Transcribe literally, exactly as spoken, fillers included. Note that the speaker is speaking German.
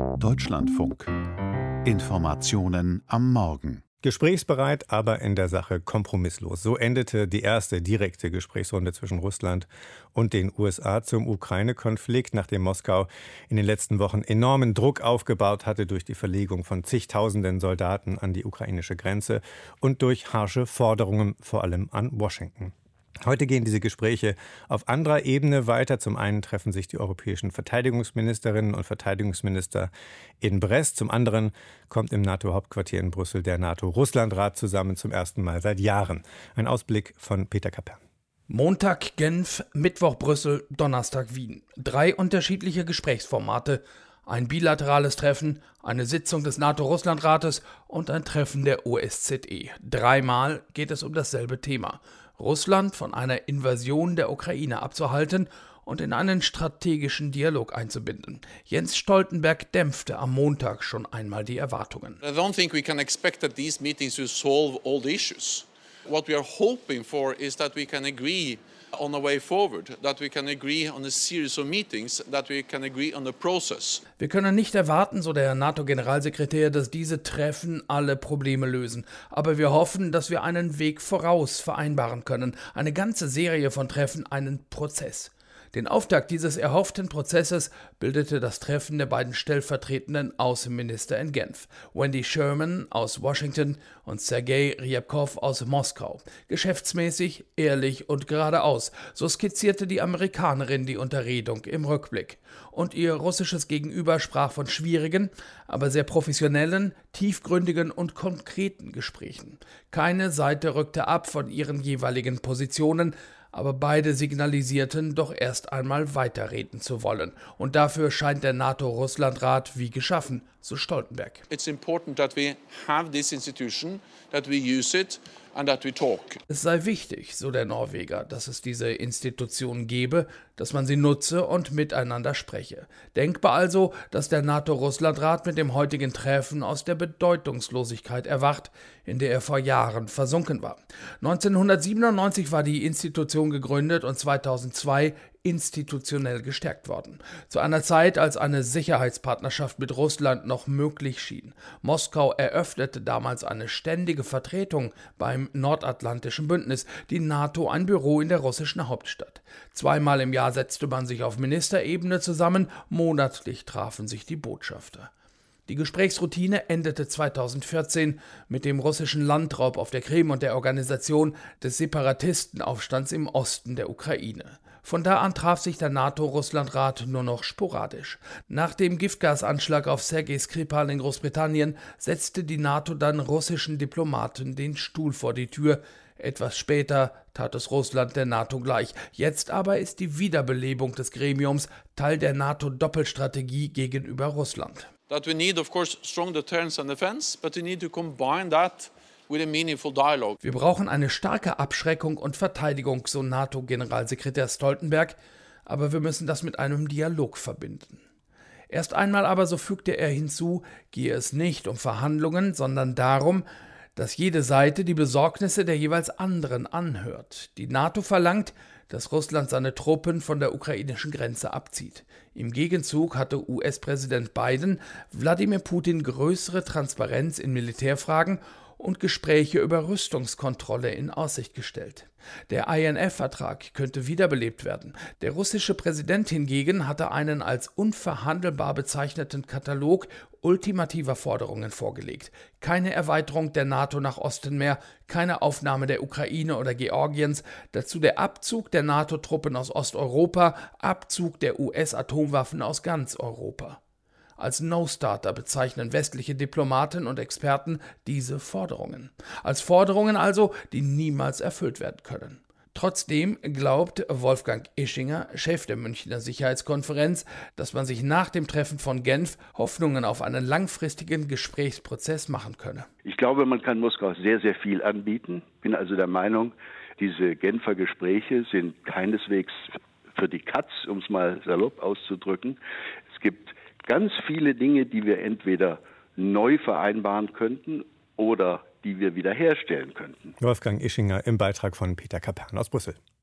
Deutschlandfunk. Informationen am Morgen. Gesprächsbereit, aber in der Sache kompromisslos. So endete die erste direkte Gesprächsrunde zwischen Russland und den U S A zum Ukraine-Konflikt, nachdem Moskau in den letzten Wochen enormen Druck aufgebaut hatte durch die Verlegung von zigtausenden Soldaten an die ukrainische Grenze und durch harsche Forderungen, vor allem an Washington. Heute gehen diese Gespräche auf anderer Ebene weiter. Zum einen treffen sich die europäischen Verteidigungsministerinnen und Verteidigungsminister in Brest. Zum anderen kommt im NATO-Hauptquartier in Brüssel der NATO-Russland-Rat zusammen zum ersten Mal seit Jahren. Ein Ausblick von Peter Kapern. Montag Genf, Mittwoch Brüssel, Donnerstag Wien. Drei unterschiedliche Gesprächsformate. Ein bilaterales Treffen, eine Sitzung des NATO-Russland-Rates und ein Treffen der O S Z E. Dreimal geht es um dasselbe Thema: Russland von einer Invasion der Ukraine abzuhalten und in einen strategischen Dialog einzubinden. Jens Stoltenberg dämpfte am Montag schon einmal die Erwartungen. I don't think we can expect that these meetings will solve all the issues. What we are hoping for is that we can agree on a way forward, that we can agree on a series of meetings, that we can agree on the process. Wir können nicht erwarten, so der NATO-Generalsekretär, dass diese Treffen alle Probleme lösen. Aber wir hoffen, dass wir einen Weg voraus vereinbaren können. Eine ganze Serie von Treffen, einen Prozess. Den Auftakt dieses erhofften Prozesses bildete das Treffen der beiden stellvertretenden Außenminister in Genf, Wendy Sherman aus Washington und Sergei Ryabkov aus Moskau. Geschäftsmäßig, ehrlich und geradeaus, so skizzierte die Amerikanerin die Unterredung im Rückblick. Und ihr russisches Gegenüber sprach von schwierigen, aber sehr professionellen, tiefgründigen und konkreten Gesprächen. Keine Seite rückte ab von ihren jeweiligen Positionen, aber beide signalisierten, doch erst einmal weiterreden zu wollen. Und dafür scheint der NATO-Russland-Rat wie geschaffen, so Stoltenberg. It's important that we have this institution, that we use it and that we talk. Es sei wichtig, so der Norweger, dass es diese Institution gebe, dass man sie nutze und miteinander spreche. Denkbar also, dass der NATO-Russland-Rat mit dem heutigen Treffen aus der Bedeutungslosigkeit erwacht, in der er vor Jahren versunken war. neunzehnhundertsiebenundneunzig war die Institution gegründet und zweitausendzwei institutionell gestärkt worden. Zu einer Zeit, als eine Sicherheitspartnerschaft mit Russland noch möglich schien. Moskau eröffnete damals eine ständige Vertretung beim Nordatlantischen Bündnis, die NATO ein Büro in der russischen Hauptstadt. Zweimal im Jahr setzte man sich auf Ministerebene zusammen, monatlich trafen sich die Botschafter. Die Gesprächsroutine endete zweitausendvierzehn mit dem russischen Landraub auf der Krim und der Organisation des Separatistenaufstands im Osten der Ukraine. Von da an traf sich der NATO-Russland-Rat nur noch sporadisch. Nach dem Giftgasanschlag auf Sergei Skripal in Großbritannien setzte die NATO dann russischen Diplomaten den Stuhl vor die Tür. Etwas später tat es Russland der NATO gleich. Jetzt aber ist die Wiederbelebung des Gremiums Teil der NATO-Doppelstrategie gegenüber Russland. That we need, of course, strong deterrence and defense, but we need to combine that with a meaningful dialogue. Wir brauchen eine starke Abschreckung und Verteidigung, so NATO-Generalsekretär Stoltenberg, aber wir müssen das mit einem Dialog verbinden. Erst einmal aber, so fügte er hinzu, gehe es nicht um Verhandlungen, sondern darum, dass jede Seite die Besorgnisse der jeweils anderen anhört. Die NATO verlangt, dass Russland seine Truppen von der ukrainischen Grenze abzieht. Im Gegenzug hatte U S-Präsident Biden Wladimir Putin größere Transparenz in Militärfragen und Gespräche über Rüstungskontrolle in Aussicht gestellt. Der I N F-Vertrag könnte wiederbelebt werden. Der russische Präsident hingegen hatte einen als unverhandelbar bezeichneten Katalog ultimativer Forderungen vorgelegt. Keine Erweiterung der NATO nach Osten mehr, keine Aufnahme der Ukraine oder Georgiens, dazu der Abzug der NATO-Truppen aus Osteuropa, Abzug der U S-Atomwaffen aus ganz Europa. Als No-Starter bezeichnen westliche Diplomaten und Experten diese Forderungen. Als Forderungen also, die niemals erfüllt werden können. Trotzdem glaubt Wolfgang Ischinger, Chef der Münchner Sicherheitskonferenz, dass man sich nach dem Treffen von Genf Hoffnungen auf einen langfristigen Gesprächsprozess machen könne. Ich glaube, man kann Moskau sehr, sehr viel anbieten. Bin also der Meinung, diese Genfer Gespräche sind keineswegs für die Katz, um es mal salopp auszudrücken. Es gibt ganz viele Dinge, die wir entweder neu vereinbaren könnten oder die wir wiederherstellen könnten. Wolfgang Ischinger im Beitrag von Peter Kapern aus Brüssel.